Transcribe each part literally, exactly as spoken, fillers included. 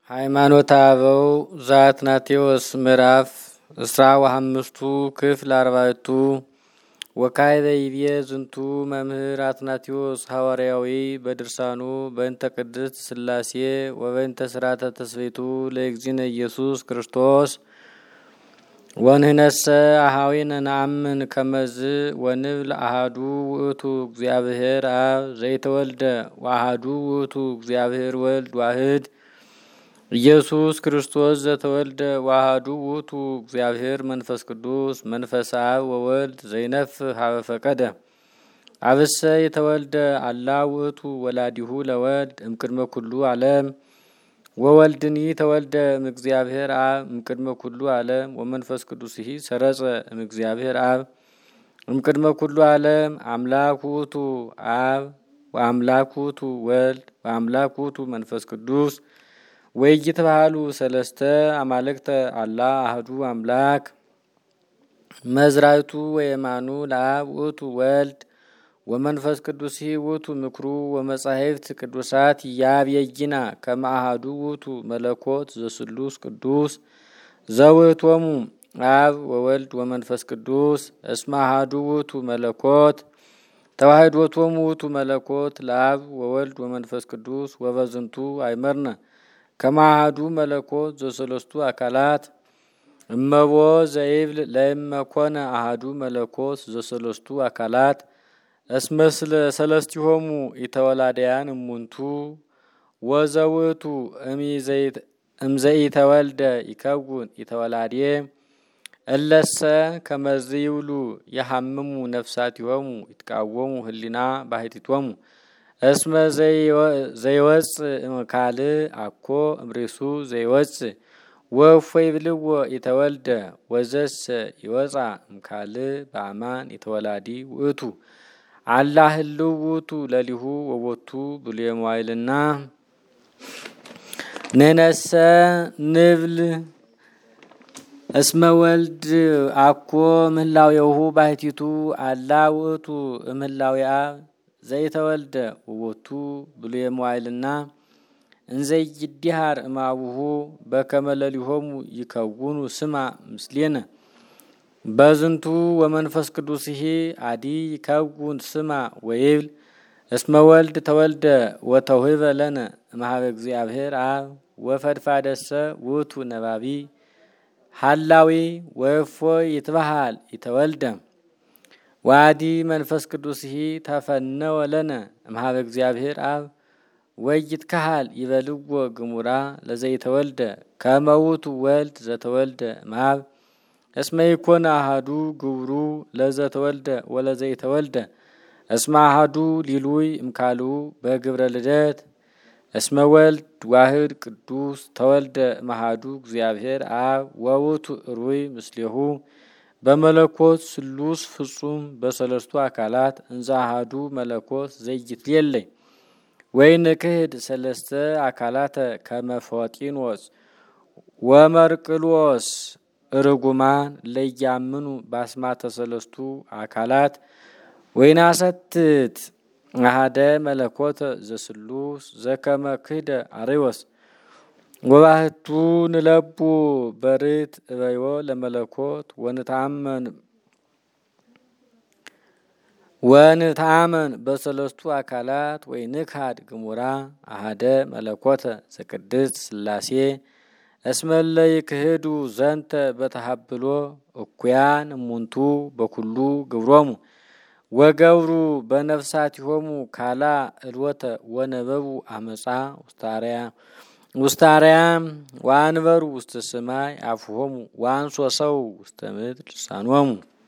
ሃይማኖተ አበው ዘአትናቴዎስ ምዕራፍ እስራ ወሐምስቱ ክፍል አርባዕቱ ወካዕበ ይቤ ዝንቱ መምህር አትናቴዎስ ሐዋርያዊ በድርሳኑ በእንተ ቅድስት ሥላሴ ወበእንተ ሥርዓተ ተስቤቱ ለእግዚእነ ኢየሱስ ክርስቶስ ወንህነሰ አኀዊነ ነአምን ከመዝ ወንብል አሐዱ ውእቱ እግዚአብሔር አብ ዘይተወልደ ወአሐዱ ውእቱ እግዚአብሔር ወልድ ዋሕድ ኢየሱስ ክርስቶስ ዘተወልደ ወአሐዱ ውእቱ እግዚአብሔር መንፈስ ቅዱስ መንፈስ አብ ወወልድ ዘይነፍሕ ሀበ ፈቀደ አብሰ የተወልደ አላ ውእቱ ወላዲሁ ለወልድ እምቅድመ ኩሉ ዓለም ወወልድኒ ተወልደ እምእግዚአብሔር አብ እምቅድመ ኩሉ ዓለም ወመንፈስ ቅዱስሂ ሰረጸ እምእግዚአብሔር አብ እምቅድመ ኩሉ ዓለም አምላክ ውእቱ አብ ወአምላክ ውእቱ ወልድ ወአምላክ ውእቱ መንፈስ ቅዱስ ወይይትበሃሉ ሰለስተ አማልክተ አላ አሐዱ አምላክ መዝራዕቱ ወየማኑ ለአብ ውእቱ ወልድ ወመንፈስ ቅዱስ ውእቱ ምክሩ ወመጻሕፍት ቅዱሳት ያብየይና ከመ አሐዱ ውእቱ መለኮት ዘስሉስ ቅዱስ ዘውእቶሙ አብ ወወልድ ወመንፈስ ቅዱስ እስመ አሐዱ ውእቱ መለኮት ተዋሕዶቶሙ ውእቱ መለኮት ለአብ ወወልድ ወመንፈስ ቅዱስ ወበዝንቱ አይመርነ ከመ አሐዱ መለኮት ዘሰለስቱ አካላት እመቦ ዘይብል ለእመ ኮነ አሐዱ መለኮት ዘሰለስቱ አካላት እስመስለ ሰለስቲሆሙ ኢተወላደያን እሙንቱ ወዘውእቱ እምዘኢተወልደ ይከውን ኢተወላዴ እለሰ ከመዝ ይብሉ የሐምሙ ነፍሳቲሆሙ ይትቃወሙ ህሊና ባሕቲቶሙ እስመ ዘይወፅእ እምካልእ አኮ እምርእሱ ዘይወፅእ ወእፎይ ይብልዎ ኢተወልደ ወዘሰ ይወፅእ እምካልእ በአማን ኢተወላዲ ውእቱ አላ ህልው ውእቱ ለሊሁ ወቦቱ ብሉየ መዋዕልና ንሕነሰ ንብል እስመ ወልድ አኮ ምህላዌሁ ባሕቲቱ አላ ውእቱ እምህላዌ አብ ዘይተወልደ ወቦቱ ብሉየ መዋዕልና እንዘይድሃር እማቡሁ በከመ ለሊሆሙ ይከውኑ ስማ ምስሌነ በዝንቱ ወመንፈስ ቅዱስሂ አዲ ይከውን ስማ ወይብል እስመ ወልድ ተወልደ ወተውህበ ለነ እምኀበ እግዚአብሔር አብ ወፈድፋደሰ ውእቱ ነባቢ ሀላዊ ወእፎ ይትበሃል ይተወልደ ዋዲ መንፈስ ቅዱስሂ ተፈነወ ለነ እምኀበ እግዚአብሔር አብ ወይትከሃል ይበልዎ ግሙራ ለዘይተወልደ ከመ ውእቱ ወልድ ዘተወልደ እምአብ እስመ ይኮነ አሐዱ ግብሩ ለዘተወልደ ወለዘይተወልደ እስመ አሐዱ ሊሉይ እምካልኡ በግብረ ልደት እስመ ወልድ ዋሕድ ቅዱስ ተወልደ እምአሐዱ እግዚአብሔር አብ ወውእቱ ሩይ ምስሌሁ በመለኮት ስሉስ ፍጹም በሰለስቱ አካላት እንዘ አሐዱ መለኮት ዘይትሌለይ ወይንክህድ ሰለስተ አካላተ ከመ ፎጢኖስ ወመርቅሎስ ርጉማን ለያምኑ ባስማተ ሰለስቱ አካላት ወይናሰትት አሐደ መለኮት ዘስሉስ ዘከመ ክህደ አርዮስ ወባሕቱ ንለቡ በርት እበዮ ለመለኮት ወንታመን ወንታመን በሰለስቱ አካላት ወይንክሐድ ግሙራ አሐደ መለኮተ ዘቅድስት ሥላሴ እስመለ ይክህዱ ዘንተ በተሃብሎ እኩያን እሙንቱ በኩሉ ግብሮሙ ወገብሩ በነፍሳቲሆሙ ካላ እልወተ ወነበቡ አመፃ ውስታርያ ውስታርያ ወአንበሩ ውስተ ሰማይ አፍሆሙ ወአንሶሰው ውስተ ምድር ልሳኖሙ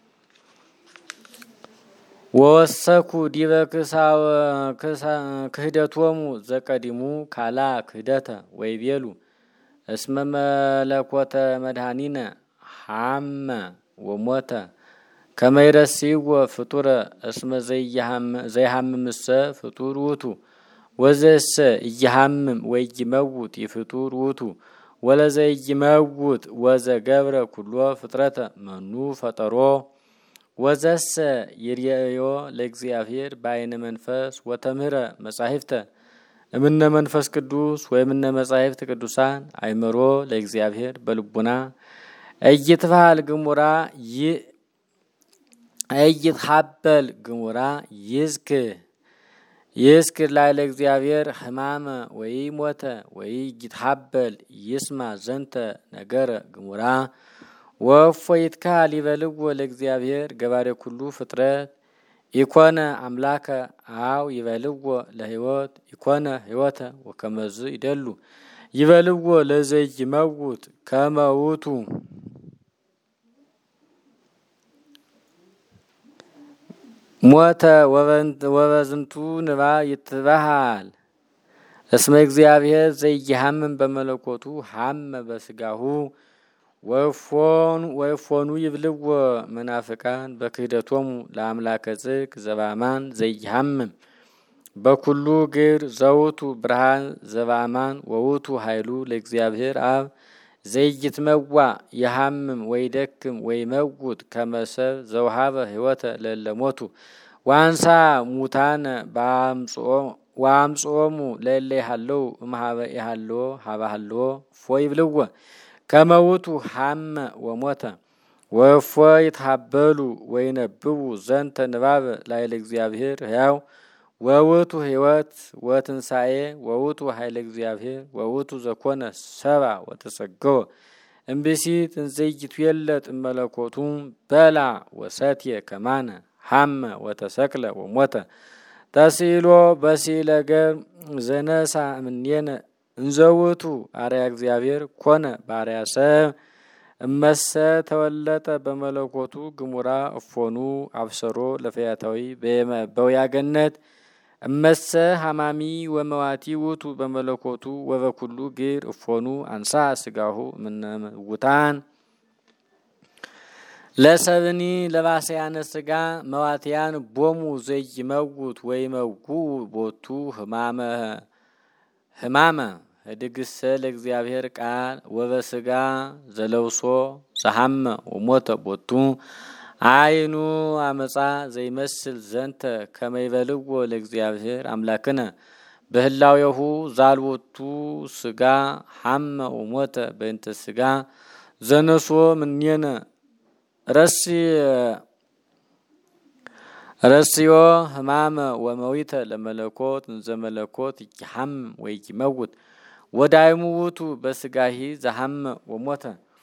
ወወሰኩ ዲበ ክህደቶሙ ዘቀዲሙ ካላ ክህደተ ወይቤሉ እስመ መለኮተ መድኃኒነ ሐመ ወሞተ ከመ ይረስይዎ ፍጡረ እስመ ዘይሐምምሰ ፍጡር ውእቱ ወዘሰ ኢይሐምም ወይመውት ይፍጡር ውእቱ ወለዘይመውት ወዘገብረ ኩሎ ፍጥረተ መኑ ፈጠሮ ወዘሰ ይርአዮ ለእግዚአብሔር በዓይነ መንፈስ ወተምህረ መጻሕፍተ እምነ መንፈስ ቅዱስ ወይምነ መጻሕፍት ቅዱሳን አይመሮ ለእግዚአብሔር በልቡና እይትፋል ግሙራ ይ እይትሐበል ግሙራ ይዝክ ይዝክ ላይ ለእግዚአብሔር ሕማመ ወይ ሞተ ወይ ይትሐበል ይስማ ዘንተ ነገር ግሙራ ወፎ ይትካል ይበልዎ ለእግዚአብሔር ገባሬ ኩሉ ፍጥረት ኢኮነ አምላከ አው ይበልዎ ለሕይወት ኢኮነ ሕይወተ ወከመዝ ይደሉ ይበልዎ ለዘይ ይመውት ከመውቱ ሞተ ወበዝንቱ ንባ ይትበሃል እስመ እግዚአብሔር ዘይሐምም በመለኮቱ ሐመ በስጋሁ ወፎን ወፎኑ ይብልዎ መናፍቃን በክህደቶሙ ለአምላከ ጽድቅ ዘባማን ዘይሐምም በኩሉ ግር ዘውቱ ብርሃን ዘባማን ወውቱ ኃይሉ ለእግዚአብሔር አብ ዘይትመዋ የሐምም ወይደክም ወይመውት ከመሰብ ዘውሃበ ሕይወተ ለለሞቱ ዋንሳ ሙታነ ወአምጽኦሙ ለእለ ይሃለው እምኀበ ይሃለው ሀበ ሃለው ፎ ይብልዎ ከመውቱ ሐመ ወሞተ ወፎ ይትሐበሉ ወይነብቡ ዘንተ ንባብ ላይ ለእግዚአብሔር ሕያው ወውቱ ሕይወት ወትንሣኤ ወውቱ ኃይለ እግዚአብሔር ወውቱ ዘኮነ ሰባ ወተሰገወ እምብእሲት እንዘይትዌለጥ እመለኮቱ በላ ወሰትየ ከማነ ሐመ ወተሰቅለ ወሞተ ተስኢሎ በሲለ ገር ዘነሳ እምኔነ እንዘውቱ አርያ እግዚአብሔር ኮነ ባርያ ሰብ እመሰ ተወለጠ በመለኮቱ ግሙራ እፎኑ አብሰሮ ለፈያታዊ በወያገነት እመሰ ሐማሚ ወመዋቲ ውቱ በመለኮቱ ወበኩሉ ግር እፎኑ አንሳ ስጋሁ ምነውታን ለሰብኒ ለባሰያነ ስጋ መዋትያን ቦሙ ዘይመውት ወይመጉ ቦቱ ህማመ ህማመ ህድግሰ ለእግዚአብሔር ቃል ወበስጋ ዘለውሶ ሰሐመ ወሞተ ቦቱ አይኑ አመጻ ዘይመስል ዘንተ ከመይበልዎ ለእግዚአብሔር አምላክነ በህላዌሁ ዛልወቱ ስጋ ሐመ ወሞተ በእንተ ስጋ ዘነሶ ምኔነ ረሲ ረሲዮ ህማመ ወመዊተ ለመለኮት እንዘመለኮት ይሐም ወይመውት ወዳይሙ ውቱ በስጋሂ ዘሐመ ወሞተ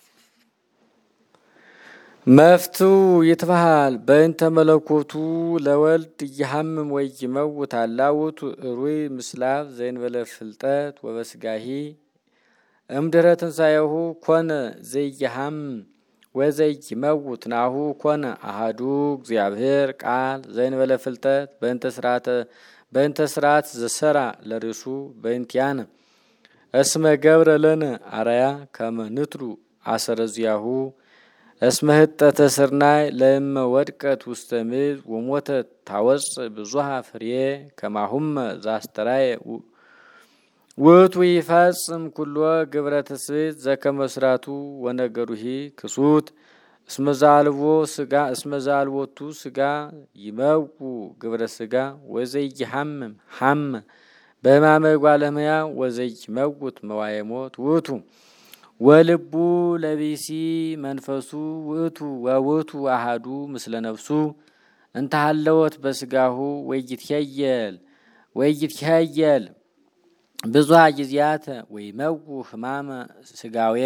መፍቱ ይትበሃል በእንተ መለኮቱ ለወልድ ይሐምም ወይመውት አላውቱ ሩይ ምስላፍ ዘእንበለ ፍልጠት ወበስጋሂ እምድኅረ ትንሣኤሁ ኮነ ዘይሐም ወዘይመውት ናሁ ኮነ አሐዱ እግዚአብሔር ቃል ዘእንበለ ፍልጠት በእንተ ስርዓተ በእንተ ስርዓት ዘሰራ ለርእሱ በእንቲአነ እስመ ገብረ ለነ አርአያ ከመ ንትሉ አሰረዚያሁ እስመ ህጠተ ስርናይ ለእመ ወድቀት ውስተ ምድር ወሞተት ታወፅእ ብዙሃ ፍሬ ከማሁመ ዘአስተርአየ ውእቱ ይፈጽም ኩሎ ግብረ ትስብእት ዘከመ ስራቱ ወነገሩሂ ክሱት እስመ ዘአልቦ ስጋ እስመ ዘአልቦቱ ስጋ ይመው ግብረ ስጋ ወዘይሐምም ሐመ በሕማመ እጓለ እመሕያው ወዘይመውት መዋዕየ ሞት ውእቱ ወልቡ ለቢሲ መንፈሱ ውእቱ ወውእቱ አሐዱ ምስለ ነፍሱ እንተሃለወት በስጋሁ ወይትሄየል ወይትሄየል ብዙሃ ጊዜያት ወይመው ሕማመ ስጋዌ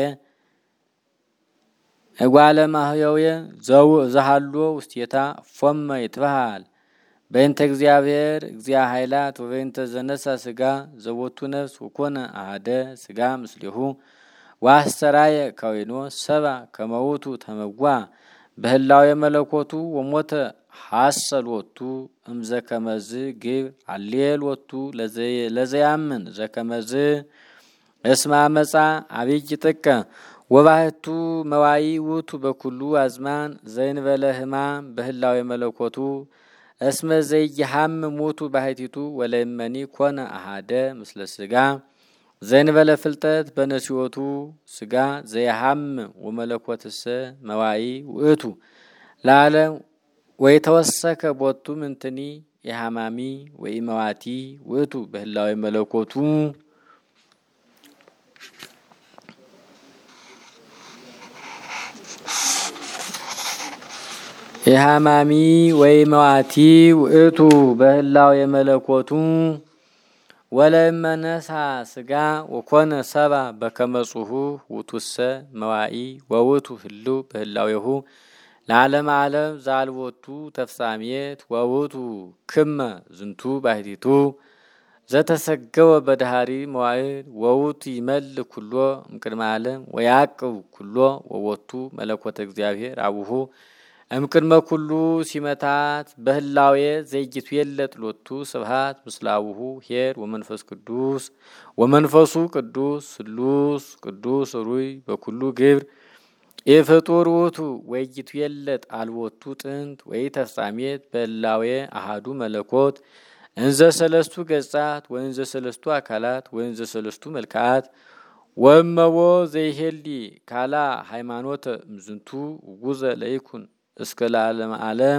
እጓለ እመሕያው ዘሃሎ ውስቴታ ፎመ ይትበሃል በእንተ እግዚአብሔር እግዚአ ኃይላት ወበእንተ ዘነሳ ስጋ ዘቦቱ ነፍስ ወኮነ አሐደ ስጋ ምስሌሁ ዋስተራየ ከወይኖ ሰባ ከመውቱ ተመዋ በህላዌ መለኮቱ ወሞተ ሐሰልወቱ እምዘ ከመዝ ግብ አሌልወቱ ለዘያምን ዘከመዝ እስመ አመጻ አብይ ጥቀ ወባህቱ መዋይ ውቱ በኩሉ አዝማን ዘእንበለ ሕማም በህላዌ መለኮቱ እስመ ዘይሐም ሞቱ ባሕቲቱ ወለእመኒ ኮነ አሐደ ምስለ ስጋ ዘእንበለ ፍልጠት በነሲወቱ ስጋ ዘይሐም ወመለኮትሰ መዋይ ውእቱ ለዓለም ወይተወሰከ ቦቱ ምንትኒ የሃማሚ ወይ መዋቲ ውእቱ በህላዌ መለኮቱ የሃማሚ ወይ መዋቲ ውእቱ በህላዌ መለኮቱ ወለመነሳ ስጋ ወኮነ ሰባ በከመጽሁ ውቱሰ መዋኢ ወውቱ ህሉ በህላዌሁ ለዓለም ዓለም ዛልቦቱ ተፍሳሜት ወውቱ ክመ ዝንቱ ባሕቲቱ ዘተሰገወ በዳህሪ መዋዕል ወውቱ ይመል ኩሎ እምቅድመ ዓለም ወያቅብ ኩሎ ወወቱ መለኮተ እግዚአብሔር አቡሁ እምቅድመ ኩሉ ሲመታት በህላዌ ዘይቱ የለት ሎቱ ስብሃት ምስላውሁ ሄር ወመንፈስ ቅዱስ ወመንፈሱ ቅዱስ ስሉስ ቅዱስ ሩይ በኩሉ ግብር የፍጡር ውእቱ ወይቱ የለት አልቦቱ ጥንት ወይ ተፍጻሜት በህላዌ አሃዱ መለኮት እንዘ ሰለስቱ ገጻት ወእንዘ ሰለስቱ አካላት ወእንዘ ሰለስቱ መልካት ወመቦ ዘይሄሊ ካላ ሃይማኖት ምዝንቱ ጉዘ ለይኩን እስከ ለዓለም ዓለም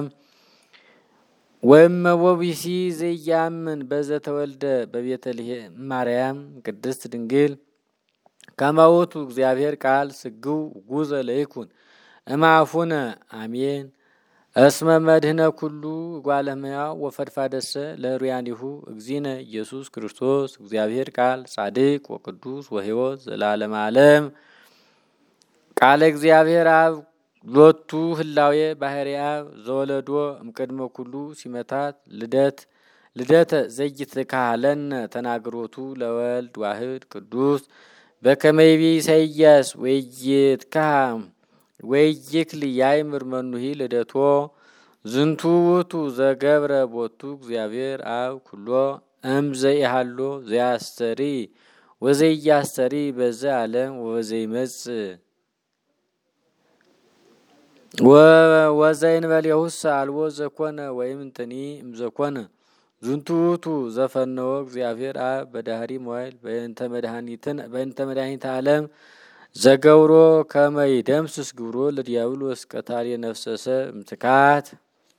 ወመቦ ቢሲ ዘያምን በዘተወልደ በቤተልሔም ማርያም ቅድስት ድንግል ከማውቱ እግዚአብሔር ቃል ስግው ጉዘ ለይኩን እማፉነ አሜን እስመ መድህነ ኩሉ ጓለመያ ወፈድፋደሰ ለሩያኒሁ እግዚእነ ኢየሱስ ክርስቶስ እግዚአብሔር ቃል ጻድቅ ወቅዱስ ወሕይወት ዘላለም ዓለም ቃለ እግዚአብሔር አብ ሎቱ ህላዌ ባህሪ አብ ዘወለዶ እምቅድመ ኩሉ ሲመታት ልደት ልደተ ዘይትካለን ተናግሮቱ ለወልድ ዋህድ ቅዱስ በከመይቢ ሰያስ ወይትካም ወይክል ያይምር መኑሂ ልደቶ ዝንቱ ውእቱ ዘገብረ ቦቱ እግዚአብሔር አብ ኩሎ እምዘ ይሃሎ ዘያስተሪ ወዘያስተሪ በዘ ዓለም ወዘይመጽ ወዘይንበልየሁስ አልቦ ዘኮነ ወይም እንትኒ እምዘኮነ ዝንቱ ውእቱ ዘፈነወ እግዚአብሔር አብ በዳህሪ መዋዕል በእንተ መድኃኒትን በእንተ መድኃኒተ ዓለም ዘገብሮ ከመይ ደምስስ ግብሮ ለዲያብሎስ ቀታሊ ነፍሰሰ እምትካት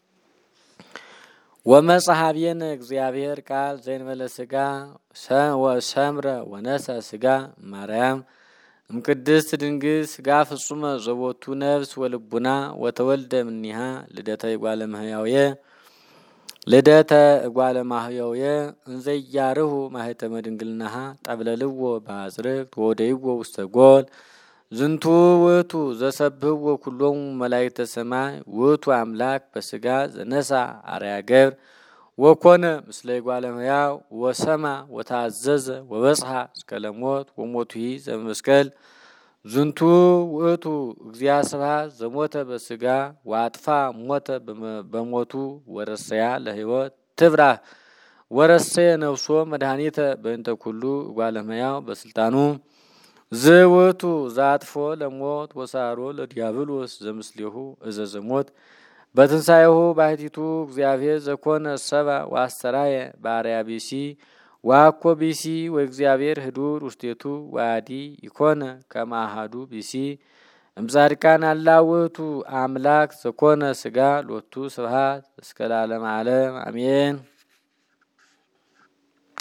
ወመጽሐብየነ እግዚአብሔር ቃል ዘእንበለ ሥጋ ወሰምረ ወነሳ ሥጋ ማርያም እምቅድስት ድንግል ሥጋ ፍጹመ ዘቦቱ ነፍስ ወልቡና ወተወልደ እምኔሃ ልደተ እጓለ እመሕያውየ ልደተ እጓለ እመሕያውየ እንዘያርሁ ማኅተመ ድንግልናሃ ጠብለልዎ በአጽርቅት ወወደይዎ ውስተ ጎል ዝንቱ ውእቱ ዘሰብህዎ ኩሎሙ መላእክተ ሰማይ ውእቱ አምላክ በሥጋ ዘነሳ አርአያ ገብር ወኮነ ምስለ እጓለ እመሕያው ወሰማ ወታዘዘ ወበጽሐ እስከ ለሞት ወሞቱሂ ዘመስቀል ዝንቱ ውእቱ እግዚአ ስብሐት ዘሞተ በሥጋ ወአጥፋ ሞተ በሞቱ ወረሰያ ለሕይወት ትብራህ ወረሰየ ነፍሶ መድኃኒተ በእንተ ኩሉ እጓለ እመሕያው በስልጣኑ ዝውእቱ ዛጥፎ ለሞት ወሳሮ ለዲያብሎስ ዘምስሌሁ እዘዘሞት በትንሣኤሁ ባሕቲቱ እግዚአብሔር ዘኮነ ሰባ ወአስተራየ በአርአያ ቢሲ ዋኮ ቢሲ ወእግዚአብሔር ህዱር ውስቴቱ ዋዲ ይኮነ ከመ አሐዱ ቢሲ እምጻድቃን አላ ውእቱ አምላክ ዘኮነ ሥጋ ሎቱ ስብሐት እስከ ለዓለመ ዓለም አሜን።